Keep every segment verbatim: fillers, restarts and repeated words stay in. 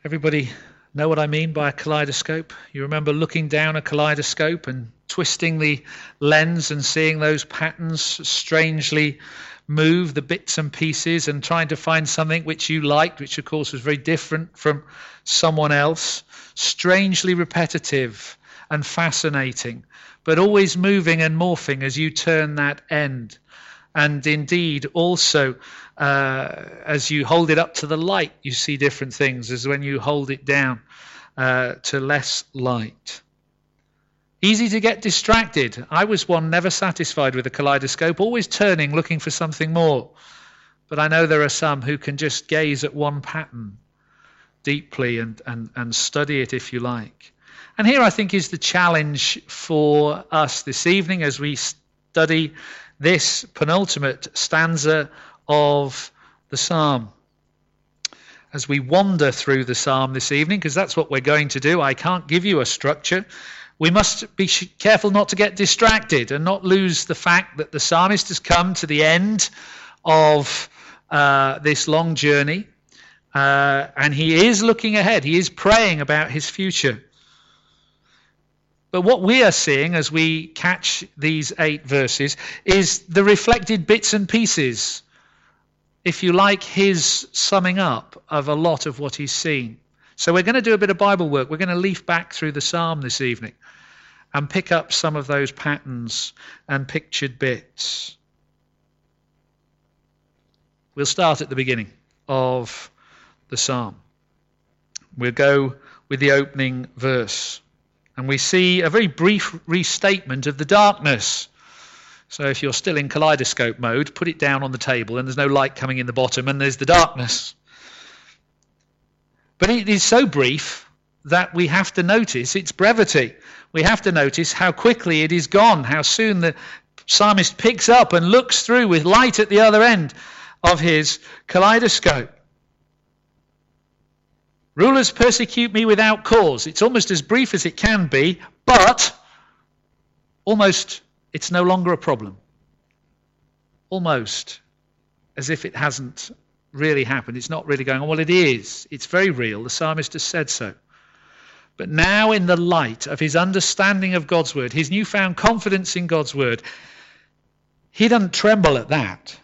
Everybody know what I mean by a kaleidoscope? You remember looking down a kaleidoscope and twisting the lens and seeing those patterns strangely move, the bits and pieces, and trying to find something which you liked, which of course was very different from someone else. Strangely repetitive and fascinating, but always moving and morphing as you turn that end. And indeed, also, uh, as you hold it up to the light, you see different things as when you hold it down uh, to less light. Easy to get distracted. I was one never satisfied with a kaleidoscope, always turning, looking for something more. But I know there are some who can just gaze at one pattern deeply and, and, and study it if you like. And here I think is the challenge for us this evening as we study this penultimate stanza of the psalm. As we wander through the psalm this evening, because that's what we're going to do, I can't give you a structure. We must be careful not to get distracted and not lose the fact that the psalmist has come to the end of uh, this long journey, uh, and he is looking ahead. He is praying about his future. But what we are seeing as we catch these eight verses is the reflected bits and pieces, if you like, his summing up of a lot of what he's seen. So we're going to do a bit of Bible work. We're going to leaf back through the psalm this evening and pick up some of those patterns and pictured bits. We'll start at the beginning of the psalm. We'll go with the opening verse. And we see a very brief restatement of the darkness. So if you're still in kaleidoscope mode, put it down on the table and there's no light coming in the bottom and there's the darkness. But it is so brief that we have to notice its brevity. We have to notice how quickly it is gone, how soon the psalmist picks up and looks through with light at the other end of his kaleidoscope. Rulers persecute me without cause. It's almost as brief as it can be, but almost it's no longer a problem. Almost as if it hasn't really happened. It's not really going on. Well, it is. It's very real. The psalmist has said so. But now in the light of his understanding of God's word, his newfound confidence in God's word, he doesn't tremble at that.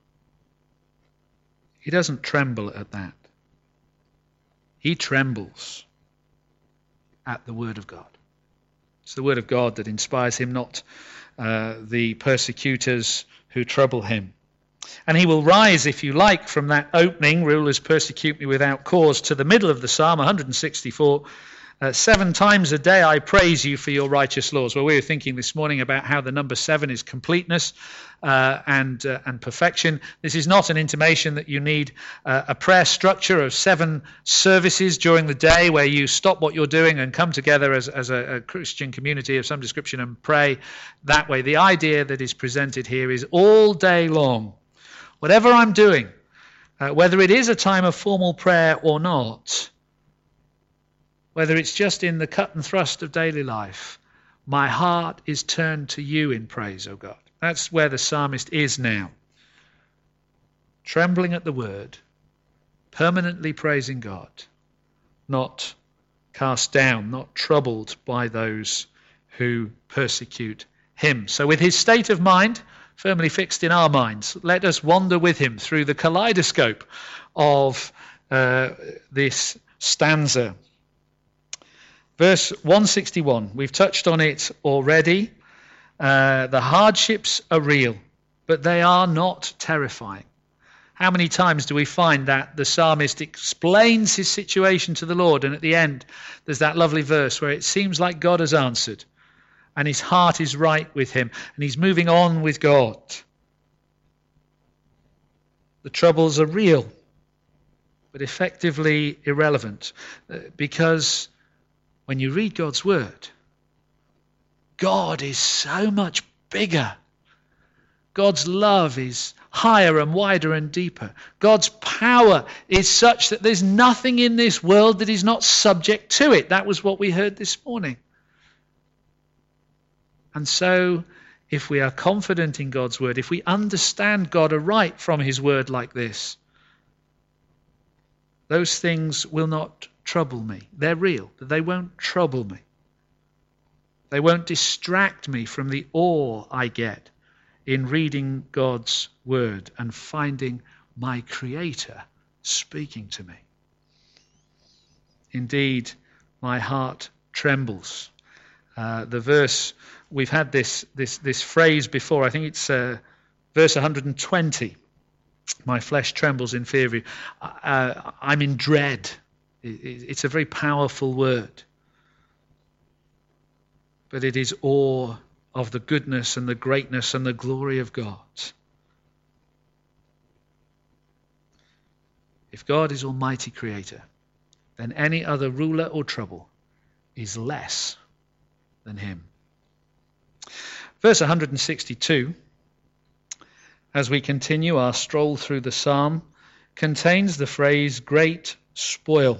He doesn't tremble at that. He trembles at the word of God. It's the word of God that inspires him, not uh, the persecutors who trouble him. And he will rise, if you like, from that opening, rulers persecute me without cause, to the middle of the psalm, one hundred sixty-four. Uh, seven times a day I praise you for your righteous laws. Well, we were thinking this morning about how the number seven is completeness uh, and uh, and perfection. This is not an intimation that you need uh, a prayer structure of seven services during the day where you stop what you're doing and come together as, as a, a Christian community of some description and pray that way. The idea that is presented here is all day long, whatever I'm doing, uh, whether it is a time of formal prayer or not, whether it's just in the cut and thrust of daily life, my heart is turned to you in praise, O God. That's where the psalmist is now. Trembling at the word, permanently praising God, not cast down, not troubled by those who persecute him. So with his state of mind firmly fixed in our minds, let us wander with him through the kaleidoscope of uh, this stanza. Verse one sixty-one, we've touched on it already. Uh, the hardships are real, but they are not terrifying. How many times do we find that the psalmist explains his situation to the Lord, and at the end there's that lovely verse where it seems like God has answered and his heart is right with him and he's moving on with God. The troubles are real, but effectively irrelevant, because when you read God's word, God is so much bigger. God's love is higher and wider and deeper. God's power is such that there's nothing in this world that is not subject to it. That was what we heard this morning. And so, if we are confident in God's word, if we understand God aright from his word like this, those things will not trouble me. They're real, but they won't trouble me. They won't distract me from the awe I get in reading God's word and finding my Creator speaking to me. Indeed, my heart trembles. Uh, the verse, we've had this, this, this phrase before, I think it's uh, verse one hundred twenty. My flesh trembles in fear of you. Uh, I'm in dread. It's a very powerful word. But it is awe of the goodness and the greatness and the glory of God. If God is Almighty Creator, then any other ruler or trouble is less than him. Verse one hundred sixty-two, as we continue our stroll through the psalm, contains the phrase, great spoil.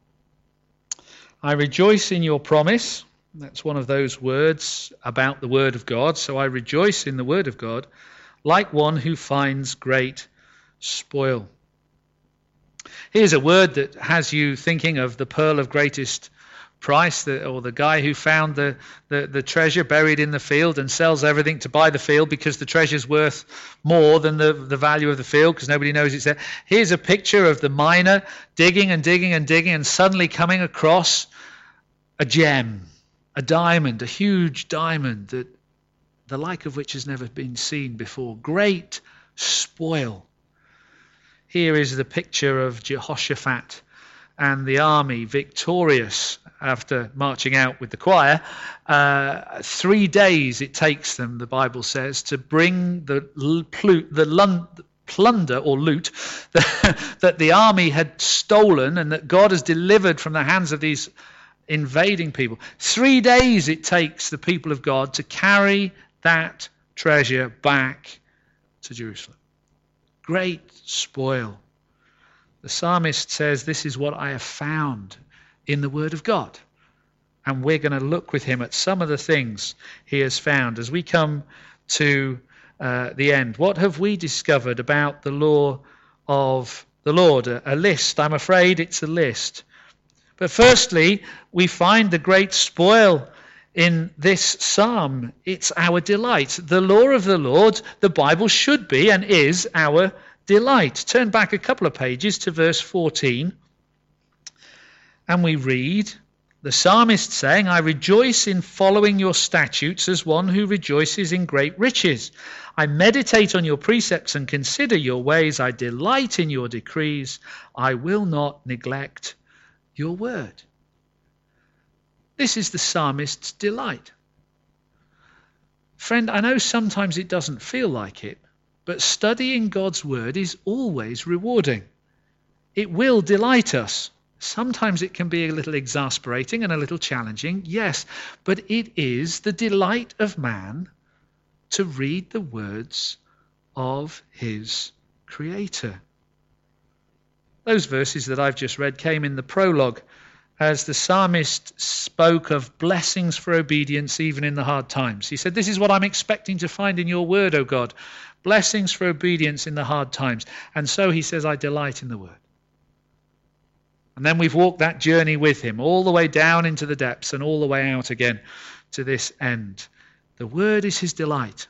I rejoice in your promise. That's one of those words about the Word of God. So I rejoice in the Word of God like one who finds great spoil. Here's a word that has you thinking of the pearl of greatest price, the, or the guy who found the, the, the treasure buried in the field and sells everything to buy the field because the treasure's worth more than the, the value of the field because nobody knows it's there. Here's a picture of the miner digging and digging and digging and suddenly coming across a gem, a diamond, a huge diamond that the like of which has never been seen before. Great spoil. Here is the picture of Jehoshaphat and the army victorious after marching out with the choir. Uh, three days it takes them, the Bible says, to bring the, the lun- plunder or loot that, that the army had stolen and that God has delivered from the hands of these invading people. Three days it takes the people of God to carry that treasure back to Jerusalem. Great spoil. The psalmist says, this is what I have found in the Word of God. And we're going to look with him at some of the things he has found as we come to uh, the end. What have we discovered about the law of the Lord? A, a list. I'm afraid it's a list. But firstly, we find the great spoil in this psalm. It's our delight. The law of the Lord, the Bible should be and is our delight. Turn back a couple of pages to verse fourteen. And we read the psalmist saying, I rejoice in following your statutes as one who rejoices in great riches. I meditate on your precepts and consider your ways. I delight in your decrees. I will not neglect your word. This is the psalmist's delight. Friend, I know sometimes it doesn't feel like it, but studying God's word is always rewarding. It will delight us. Sometimes it can be a little exasperating and a little challenging, yes, but it is the delight of man to read the words of his Creator. Those verses that I've just read came in the prologue as the psalmist spoke of blessings for obedience even in the hard times. He said, this is what I'm expecting to find in your word, O God, blessings for obedience in the hard times. And so he says, I delight in the word. And then we've walked that journey with him all the way down into the depths and all the way out again to this end. The word is his delight.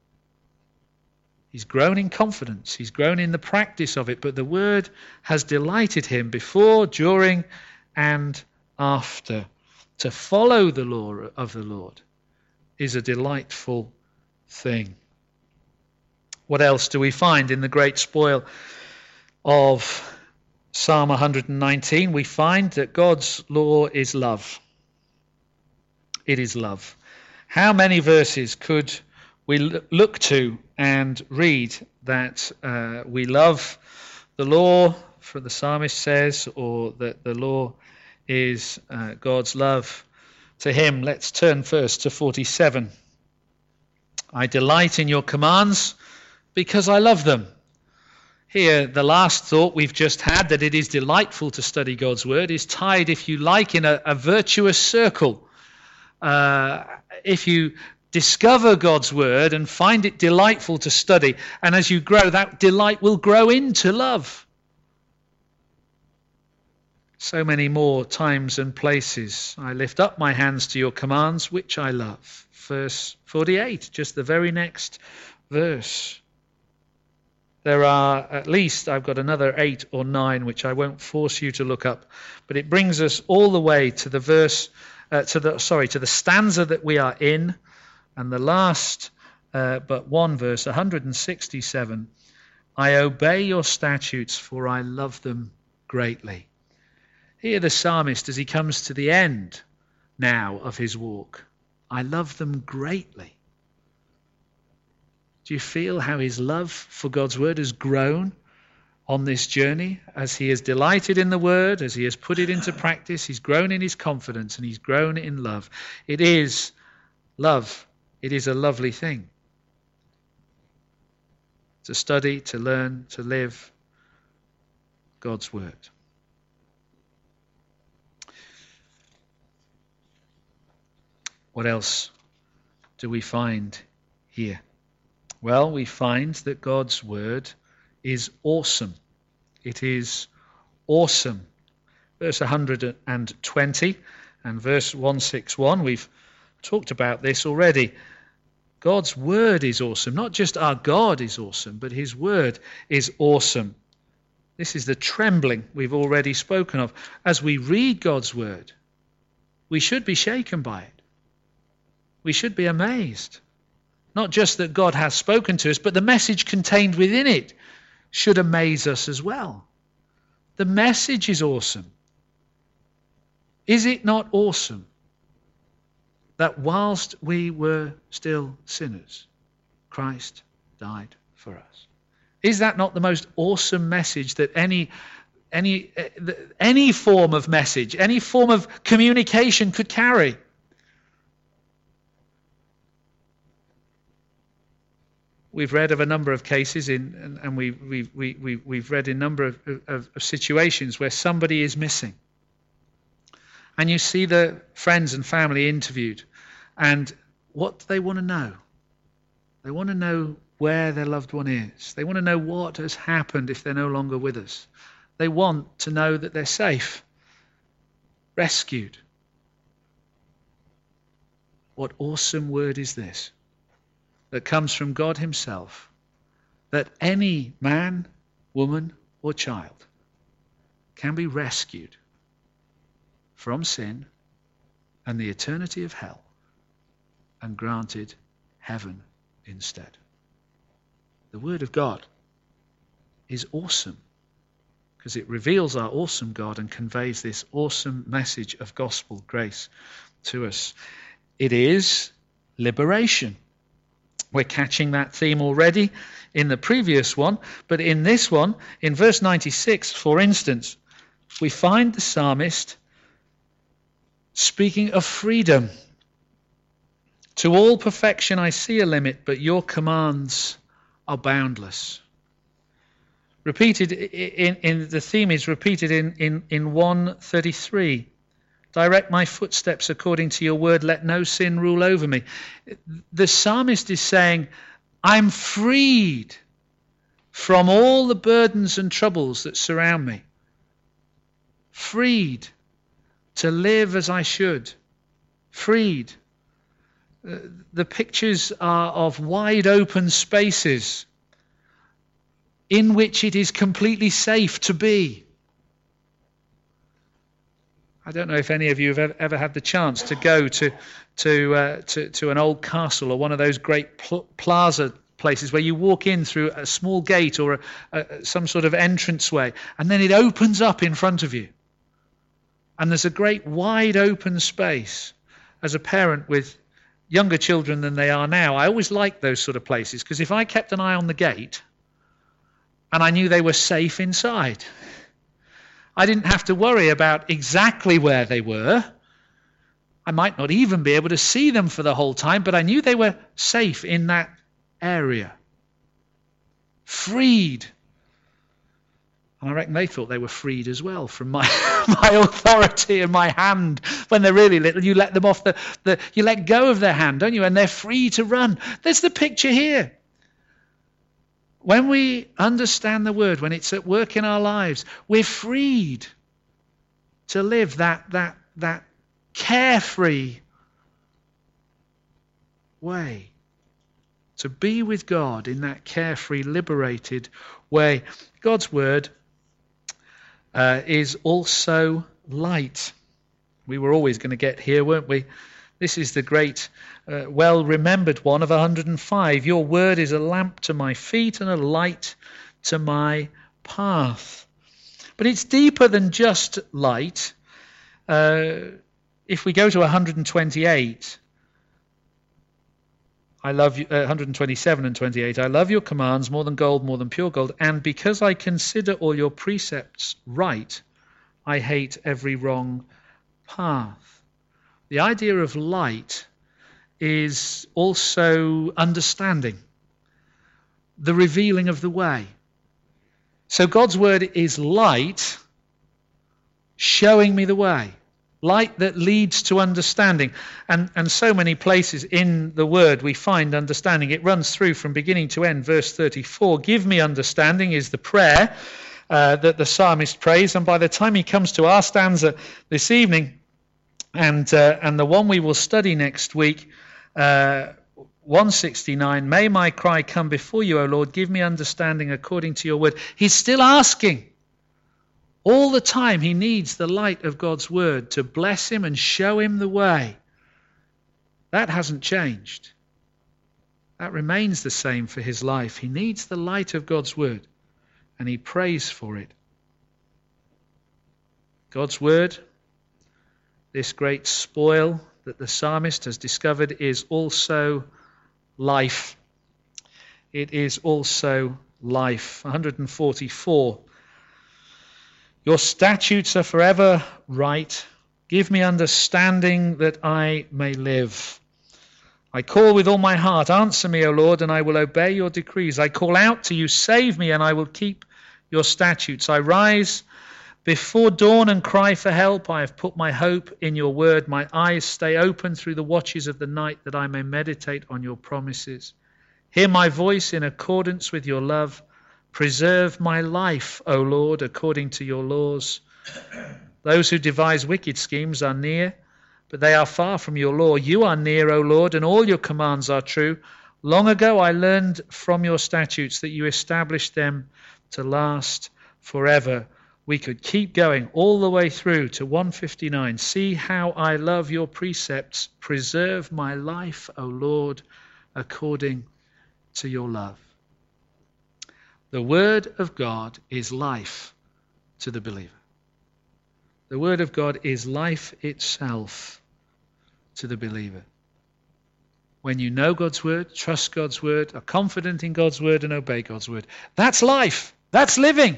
He's grown in confidence. He's grown in the practice of it. But the word has delighted him before, during, and after. To follow the law of the Lord is a delightful thing. What else do we find in the great spoil of Psalm one hundred nineteen? We find that God's law is love. It is love. How many verses could we look to and read that uh, we love the law, for the psalmist says, or that the law is uh, God's love to him? Let's turn first to forty-seven. I delight in your commands because I love them. Here, the last thought we've just had, that it is delightful to study God's word, is tied, if you like, in a, a virtuous circle. Uh, if you discover God's word and find it delightful to study, and as you grow, that delight will grow into love. So many more times and places. I lift up my hands to your commands, which I love. Verse forty-eight, just the very next verse. There are at least, I've got another eight or nine, which I won't force you to look up, but it brings us all the way to the verse, uh, to the sorry, to the stanza that we are in, and the last, uh, but one verse, one hundred sixty-seven. I obey your statutes, for I love them greatly. Here the psalmist, as he comes to the end now of his walk, I love them greatly. Do you feel how his love for God's word has grown on this journey? As he has delighted in the word, as he has put it into practice, he's grown in his confidence and he's grown in love. It is love. It is a lovely thing. To study, to learn, to live God's word. What else do we find here? Well, we find that God's word is awesome. It is awesome. Verse one hundred twenty and verse one sixty-one, we've talked about this already. God's word is awesome. Not just our God is awesome, but his word is awesome. This is the trembling we've already spoken of. As we read God's word, we should be shaken by it. We should be amazed. Not just that God has spoken to us, but the message contained within it should amaze us as well. The message is awesome. Is it not awesome that whilst we were still sinners, Christ died for us? Is that not the most awesome message that any any any form of message, any form of communication could carry? We've read of a number of cases, in, and, and we, we, we, we, we've read a number of, of, of situations where somebody is missing. And you see the friends and family interviewed, and what do they want to know? They want to know where their loved one is. They want to know what has happened if they're no longer with us. They want to know that they're safe, rescued. What awesome word is this? That comes from God himself, that any man, woman, or child can be rescued from sin and the eternity of hell and granted heaven instead. The word of God is awesome because it reveals our awesome God and conveys this awesome message of gospel grace to us. It is liberation. We're catching that theme already in the previous one, but in this one, in verse ninety-six, for instance, we find the psalmist speaking of freedom. To all perfection I see a limit, but your commands are boundless. Repeated in, in the theme is repeated in, in, in one thirty-three. Direct my footsteps according to your word. Let no sin rule over me. The psalmist is saying, I'm freed from all the burdens and troubles that surround me. Freed to live as I should. Freed. The pictures are of wide open spaces in which it is completely safe to be. I don't know if any of you have ever, ever had the chance to go to to, uh, to to an old castle or one of those great pl- plaza places where you walk in through a small gate or a, a, some sort of entranceway, and then it opens up in front of you. And there's a great wide open space. As a parent with younger children than they are now, I always liked those sort of places because if I kept an eye on the gate and I knew they were safe inside, I didn't have to worry about exactly where they were. I might not even be able to see them for the whole time, but I knew they were safe in that area. Freed. And I reckon they thought they were freed as well from my my authority and my hand. When they're really little, you let them off the, the you let go of their hand, don't you? And they're free to run. There's the picture here. When we understand the word, when it's at work in our lives, we're freed. to live that, that, that carefree way. To be with God in that carefree, liberated way. God's word uh, is also light. We were always going to get here, weren't we? This is the great, uh, well-remembered one of one hundred five. Your word is a lamp to my feet and a light to my path. But it's deeper than just light. Uh, if we go to one hundred twenty-eight, I love you, uh, one hundred twenty-seven and twenty-eight. I love your commands more than gold, more than pure gold. And because I consider all your precepts right, I hate every wrong path. The idea of light is also understanding, the revealing of the way. So God's word is light, showing me the way. Light that leads to understanding. And, and so many places in the word we find understanding. It runs through from beginning to end. Verse thirty-four, give me understanding is the prayer uh, that the psalmist prays. And by the time he comes to our stanza this evening, and uh, and the one we will study next week, uh, one sixty-nine, may my cry come before you, O Lord, give me understanding according to your word. He's still asking. All the time he needs the light of God's word to bless him and show him the way. That hasn't changed. That remains the same for his life. He needs the light of God's word, and he prays for it. God's word, this great spoil that the psalmist has discovered, is also life. It is also life. one hundred forty-four. Your statutes are forever right. Give me understanding that I may live. I call with all my heart. Answer me, O Lord, and I will obey your decrees. I call out to you. Save me, and I will keep your statutes. I rise before dawn and cry for help. I have put my hope in your word. My eyes stay open through the watches of the night that I may meditate on your promises. Hear my voice in accordance with your love. Preserve my life, O Lord, according to your laws. Those who devise wicked schemes are near, but they are far from your law. You are near, O Lord, and all your commands are true. Long ago I learned from your statutes that you established them to last forever. We could keep going all the way through to one fifty-nine. See how I love your precepts. Preserve my life, O Lord, according to your love. The word of God is life to the believer. The word of God is life itself to the believer. When you know God's word, trust God's word, are confident in God's word, and obey God's word, that's life. That's living.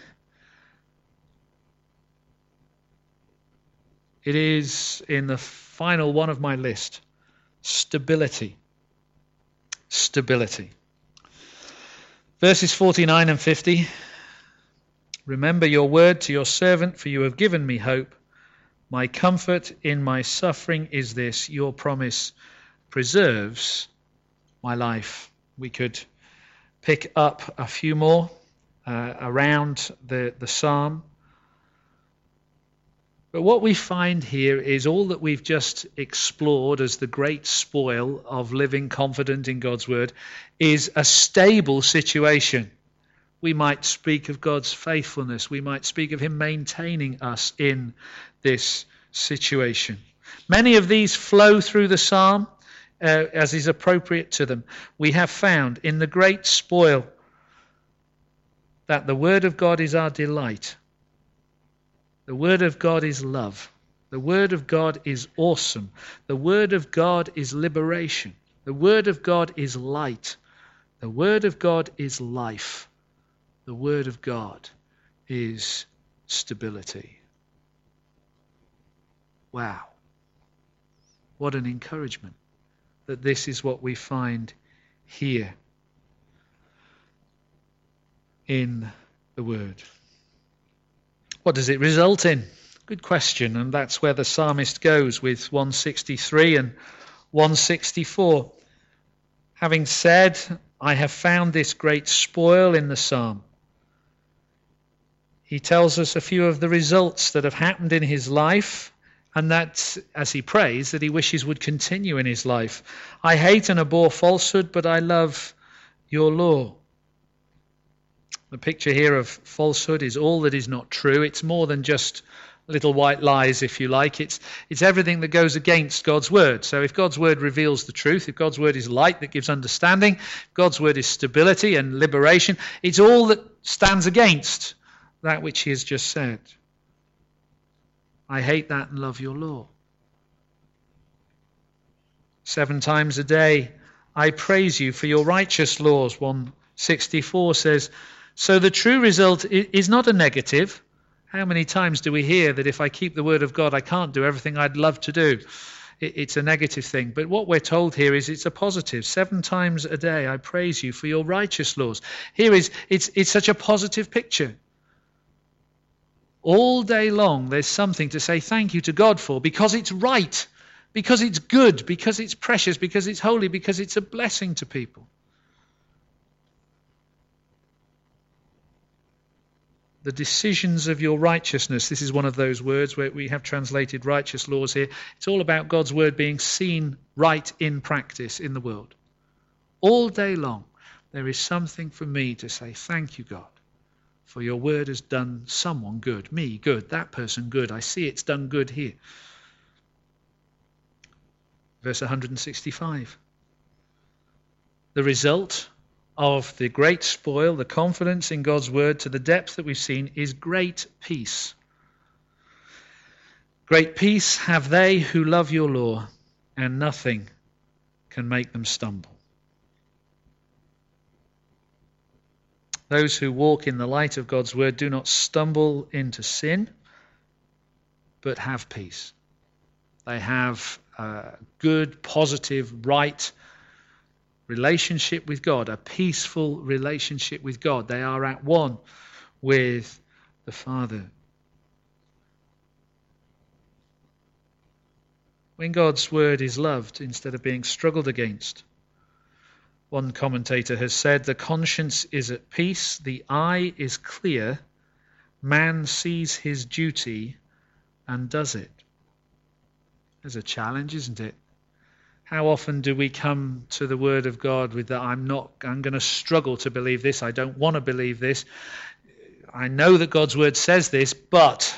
It is in the final one of my list, stability. Stability. Verses forty-nine and fifty. Remember your word to your servant, for you have given me hope. My comfort in my suffering is this, your promise preserves my life. We could pick up a few more uh, around the, the psalm. But what we find here is all that we've just explored as the great spoil of living confident in God's word is a stable situation. We might speak of God's faithfulness. We might speak of him maintaining us in this situation. Many of these flow through the psalm uh, as is appropriate to them. We have found in the great spoil that the word of God is our delight. The word of God is love. The word of God is awesome. The word of God is liberation. The word of God is light. The word of God is life. The word of God is stability. Wow. What an encouragement that this is what we find here in the word. What does it result in? Good question, and that's where the psalmist goes with one sixty-three and one sixty-four. Having said, I have found this great spoil in the psalm, he tells us a few of the results that have happened in his life, and that, as he prays, that he wishes would continue in his life. I hate and abhor falsehood, but I love your law. The picture here of falsehood is all that is not true. It's more than just little white lies, if you like. It's, it's everything that goes against God's word. So if God's word reveals the truth, if God's word is light that gives understanding, if God's word is stability and liberation, it's all that stands against that which he has just said. I hate that and love your law. Seven times a day I praise you for your righteous laws. one sixty-four says, so the true result is not a negative. How many times do we hear that if I keep the word of God, I can't do everything I'd love to do? It's a negative thing. But what we're told here is it's a positive. Seven times a day I praise you for your righteous laws. Here is, it's, it's such a positive picture. All day long there's something to say thank you to God for, because it's right, because it's good, because it's precious, because it's holy, because it's a blessing to people. The decisions of your righteousness. This is one of those words where we have translated righteous laws here. It's all about God's word being seen right in practice in the world. All day long, there is something for me to say, thank you, God, for your word has done someone good, me good, that person good. I see it's done good here. Verse one sixty-five. The result of the great spoil, the confidence in God's word to the depth that we've seen, is great peace. Great peace have they who love your law, and nothing can make them stumble. Those who walk in the light of God's word do not stumble into sin, but have peace. They have a good, positive, right relationship with God, a peaceful relationship with God. They are at one with the Father. When God's word is loved instead of being struggled against, one commentator has said, the conscience is at peace, the eye is clear, man sees his duty and does it. There's a challenge, isn't it? How often do we come to the word of God with that, I'm not, I'm going to struggle to believe this, I don't want to believe this, I know that God's word says this, but...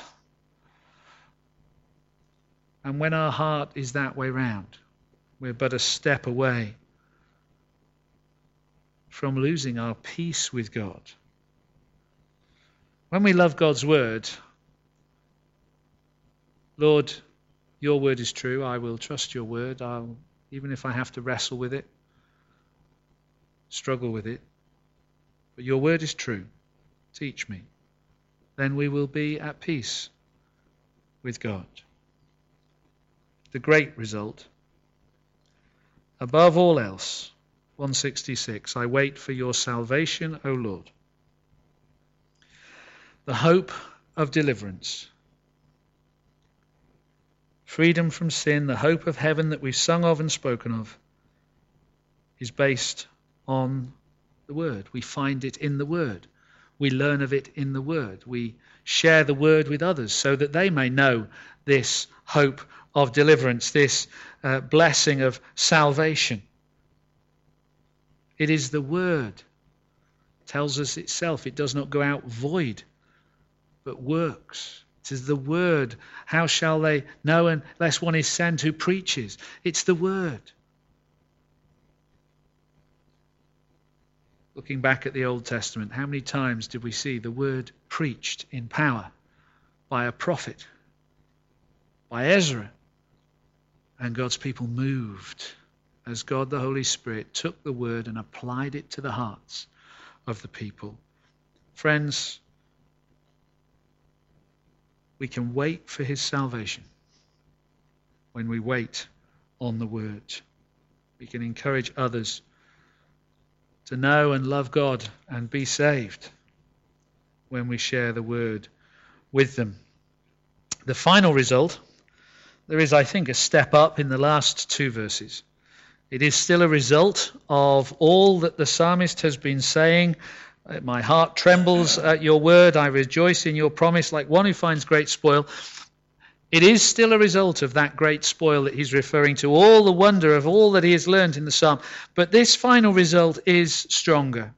And when our heart is that way round, we're but a step away from losing our peace with God. When we love God's word, Lord, your word is true, I will trust your word, I'll, even if I have to wrestle with it, struggle with it, but your word is true, teach me. Then we will be at peace with God. The great result, above all else, one sixty-six, I wait for your salvation, O Lord. The hope of deliverance, freedom from sin, the hope of heaven that we've sung of and spoken of, is based on the word. We find it in the word. We learn of it in the word. We share the word with others so that they may know this hope of deliverance, this uh, blessing of salvation. It is the word. It tells us itself. It does not go out void, but works. It is the word. How shall they know unless one is sent who preaches? It's the word. Looking back at the Old Testament, how many times did we see the word preached in power by a prophet, by Ezra? And God's people moved as God the Holy Spirit took the word and applied it to the hearts of the people. Friends, we can wait for his salvation when we wait on the word. We can encourage others to know and love God and be saved when we share the word with them. The final result, there is, I think, a step up in the last two verses. It is still a result of all that the psalmist has been saying My heart trembles at your word. I rejoice in your promise like one who finds great spoil. It is still a result of that great spoil that he's referring to, all the wonder of all that he has learned in the psalm. But this final result is stronger.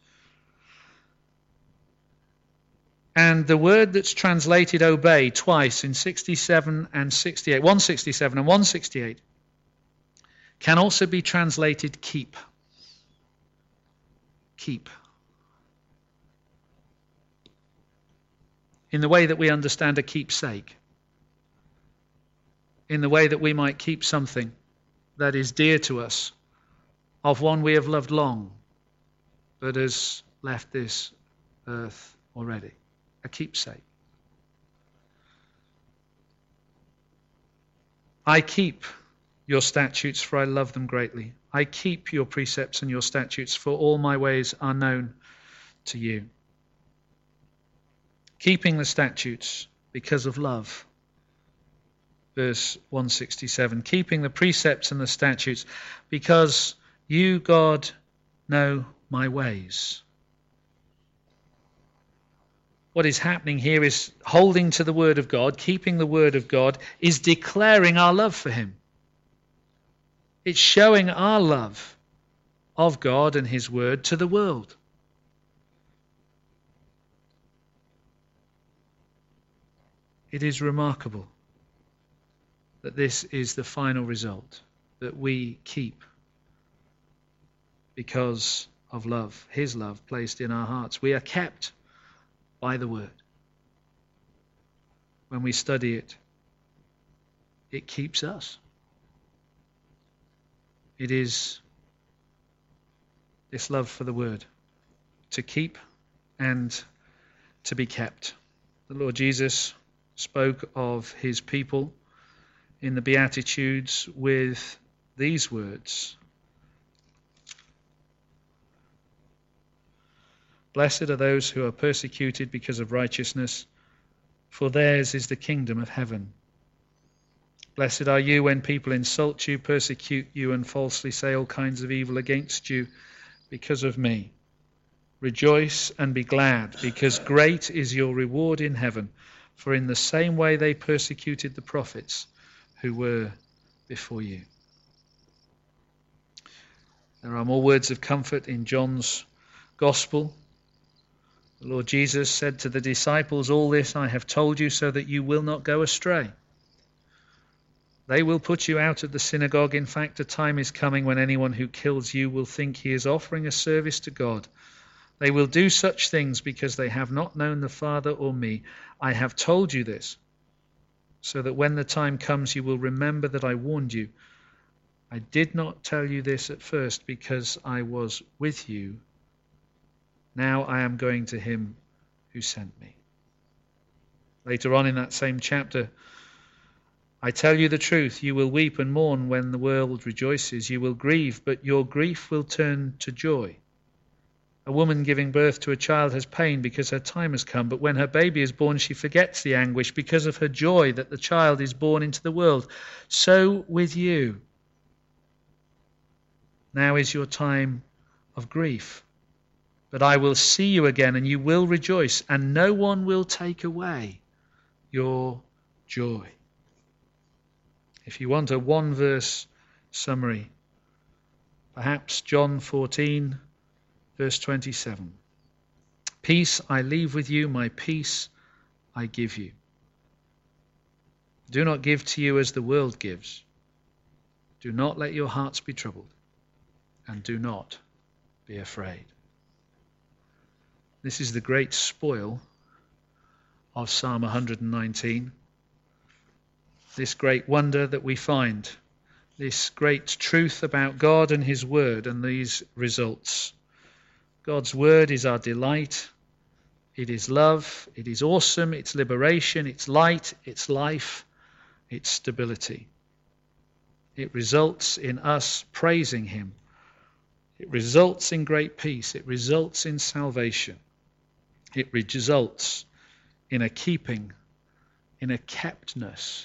And the word that's translated obey twice in sixty-seven and sixty-eight, one sixty-seven and one sixty-eight, can also be translated keep. Keep. In the way that we understand a keepsake. In the way that we might keep something that is dear to us, of one we have loved long, but has left this earth already. A keepsake. I keep your statutes, for I love them greatly. I keep your precepts and your statutes, for all my ways are known to you. Keeping the statutes because of love. Verse one sixty-seven. Keeping the precepts and the statutes because you, God, know my ways. What is happening here is holding to the word of God, keeping the word of God, is declaring our love for him. It's showing our love of God and his word to the world. It is remarkable that this is the final result, that we keep because of love, his love placed in our hearts. We are kept by the word. When we study it, it keeps us. It is this love for the word, to keep and to be kept. The Lord Jesus spoke of his people in the Beatitudes with these words. Blessed are those who are persecuted because of righteousness, for theirs is the kingdom of heaven. Blessed are you when people insult you, persecute you, and falsely say all kinds of evil against you because of me. Rejoice and be glad, because great is your reward in heaven, for in the same way they persecuted the prophets who were before you. There are more words of comfort in John's Gospel. The Lord Jesus said to the disciples, all this I have told you so that you will not go astray. They will put you out of the synagogue. In fact, a time is coming when anyone who kills you will think he is offering a service to God. They will do such things because they have not known the Father or me. I have told you this, so that when the time comes you will remember that I warned you. I did not tell you this at first because I was with you. Now I am going to him who sent me. Later on in that same chapter, I tell you the truth, you will weep and mourn when the world rejoices. You will grieve, but your grief will turn to joy. A woman giving birth to a child has pain because her time has come, but when her baby is born, she forgets the anguish because of her joy that the child is born into the world. So with you. Now is your time of grief. But I will see you again, and you will rejoice, and no one will take away your joy. If you want a one-verse summary, perhaps John fourteen, verse twenty-seven. Peace I leave with you, my peace I give you. Do not give to you as the world gives. Do not let your hearts be troubled, and do not be afraid. This is the great spoil of Psalm one nineteen. This great wonder that we find. This great truth about God and his word and these results. God's word is our delight. It is love. It is awesome. It's liberation. It's light. It's life. It's stability. It results in us praising him. It results in great peace. It results in salvation. It results in a keeping, in a keptness,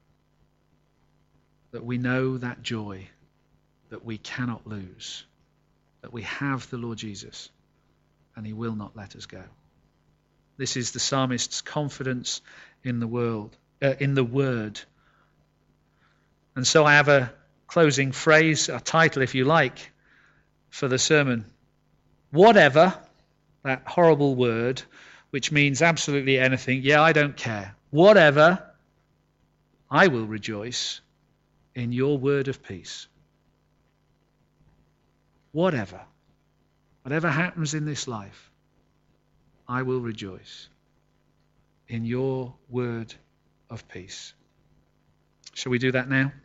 that we know that joy that we cannot lose, that we have the Lord Jesus, and he will not let us go. This is the psalmist's confidence in the world, uh, in the word. And so I have a closing phrase, a title if you like, for the sermon. Whatever, that horrible word, which means absolutely anything. Yeah, I don't care. Whatever, I will rejoice in your word of peace. Whatever, whatever happens in this life, I will rejoice in your word of peace. Shall we do that now?